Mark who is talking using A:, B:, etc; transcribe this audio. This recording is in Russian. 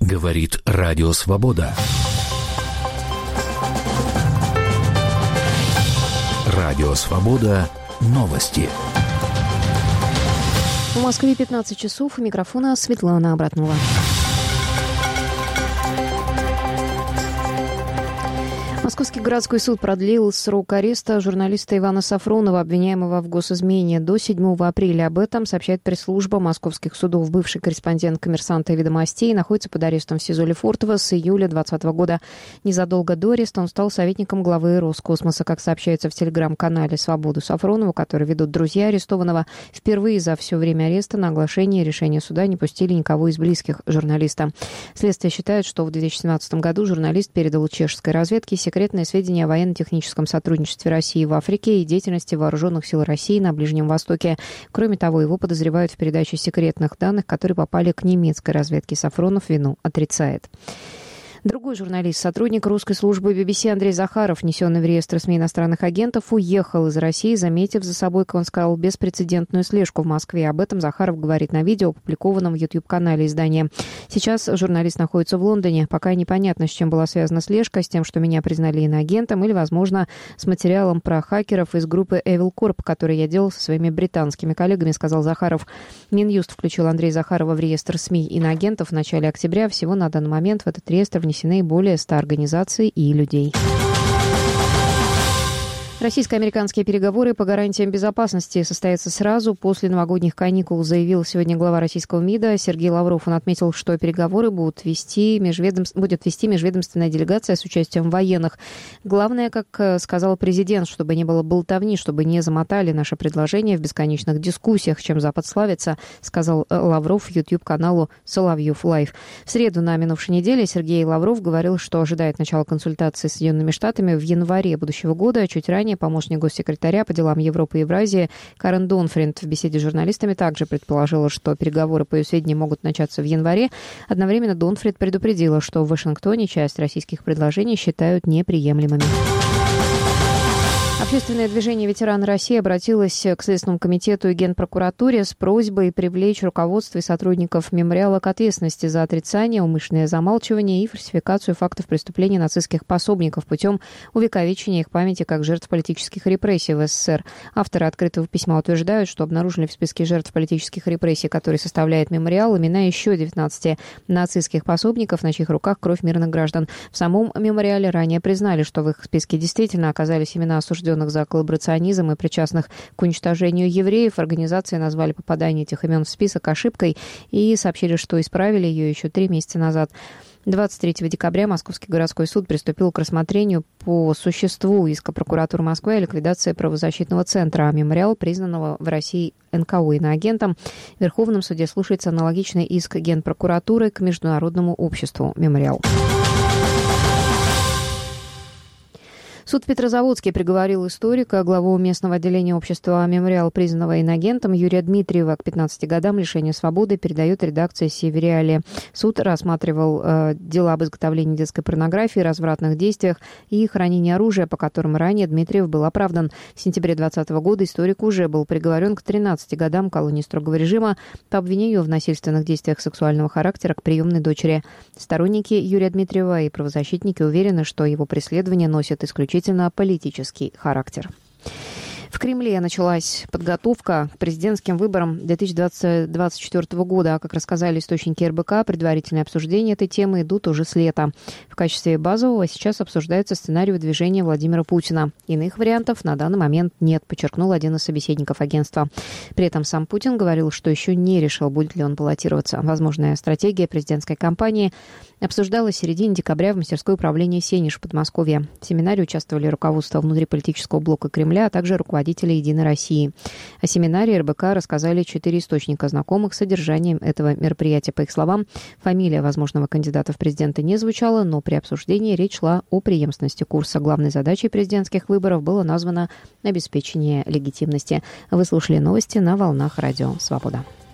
A: Говорит Радио Свобода. Радио Свобода. Новости.
B: В Москве 15 часов. У микрофона Светлана Абратнова. Московский городской суд продлил срок ареста журналиста Ивана Сафронова, обвиняемого в госизмене, до 7 апреля. Об этом сообщает пресс-служба московских судов. Бывший корреспондент «Коммерсанта» и «Ведомостей» находится под арестом в СИЗО Лефортово с июля 2020 года. Незадолго до ареста он стал советником главы Роскосмоса. Как сообщается в телеграм-канале «Свободу» Сафронову, который ведут друзья арестованного, впервые за все время ареста на оглашение решения суда не пустили никого из близких журналиста. Следствие считает, что в 2017 году журналист передал чешской разведке секретные сведения о военно-техническом сотрудничестве России в Африке и деятельности вооруженных сил России на Ближнем Востоке. Кроме того, его подозревают в передаче секретных данных, которые попали к немецкой разведке. Сафронов вину отрицает. Другой журналист, сотрудник русской службы BBC Андрей Захаров, внесенный в реестр СМИ иностранных агентов, уехал из России, заметив за собой, как он сказал, беспрецедентную слежку в Москве. Об этом Захаров говорит на видео, опубликованном в YouTube-канале издания. Сейчас журналист находится в Лондоне. Пока непонятно, с чем была связана слежка, с тем, что меня признали иноагентом, или, возможно, с материалом про хакеров из группы Evil Corp, который я делал со своими британскими коллегами, сказал Захаров. Минюст включил Андрея Захарова в реестр СМИ иноагентов в начале октября. Всего на данный момент в этот реестр внесены более 100 организаций и людей. Российско-американские переговоры по гарантиям безопасности состоятся сразу после новогодних каникул, заявил сегодня глава российского МИДа Сергей Лавров. Он отметил, что переговоры будет вести межведомственная делегация с участием военных. Главное, как сказал президент, чтобы не было болтовни, чтобы не замотали наше предложение в бесконечных дискуссиях, чем Запад славится, сказал Лавров YouTube-каналу Соловьев Лайв. В среду на минувшей неделе Сергей Лавров говорил, что ожидает начала консультаций с Соединенными Штатами в январе будущего года. Чуть ранее помощник госсекретаря по делам Европы и Евразии Карен Донфринд в беседе с журналистами также предположила, что переговоры, по ее сведениям, могут начаться в январе. Одновременно Донфринд предупредила, что в Вашингтоне часть российских предложений считают неприемлемыми. Общественное движение «Ветераны России» обратилось к Следственному комитету и Генпрокуратуре с просьбой привлечь руководство и сотрудников мемориала к ответственности за отрицание, умышленное замалчивание и фальсификацию фактов преступлений нацистских пособников путем увековечения их памяти как жертв политических репрессий в СССР. Авторы открытого письма утверждают, что обнаружили в списке жертв политических репрессий, который составляет мемориал, имена еще 19 нацистских пособников, на чьих руках кровь мирных граждан. В самом мемориале ранее признали, что в их списке действительно оказались имена осужденных за коллаборационизм и причастных к уничтожению евреев. Организации назвали попадание этих имен в список ошибкой и сообщили, что исправили ее еще 3 месяца назад. 23 декабря Московский городской суд приступил к рассмотрению по существу иска прокуратуры Москвы о ликвидации правозащитного центра, а мемориал, признанного в России НКО иноагентом. В Верховном суде слушается аналогичный иск Генпрокуратуры к Международному обществу «Мемориал». Суд в Петрозаводске приговорил историка, главу местного отделения общества «Мемориал», признанного иноагентом, Юрия Дмитриева к 15 годам лишения свободы, передает редакция «Севериале». Суд рассматривал дела об изготовлении детской порнографии, развратных действиях и хранении оружия, по которым ранее Дмитриев был оправдан. В сентябре 2020 года историк уже был приговорен к 13 годам колонии строгого режима по обвинению в насильственных действиях сексуального характера к приемной дочери. Сторонники Юрия Дмитриева и правозащитники уверены, что его преследование носит исключительно политический характер. В Кремле началась подготовка к президентским выборам 2024 года. Как рассказали источники РБК, предварительные обсуждения этой темы идут уже с лета. В качестве базового сейчас обсуждается сценарий выдвижения Владимира Путина. Иных вариантов на данный момент нет, подчеркнул один из собеседников агентства. При этом сам Путин говорил, что еще не решил, будет ли он баллотироваться. Возможная стратегия президентской кампании обсуждалась в середине декабря в мастерской управления «Сенеж» в Подмосковье. В семинаре участвовали руководство внутриполитического блока Кремля, а также руководители «Единой России». О семинаре РБК рассказали 4 источника, знакомых с содержанием этого мероприятия. По их словам, фамилия возможного кандидата в президенты не звучала, но при обсуждении речь шла о преемственности курса. Главной задачей президентских выборов было названо обеспечение легитимности. Вы слушали новости на волнах Радио Свобода.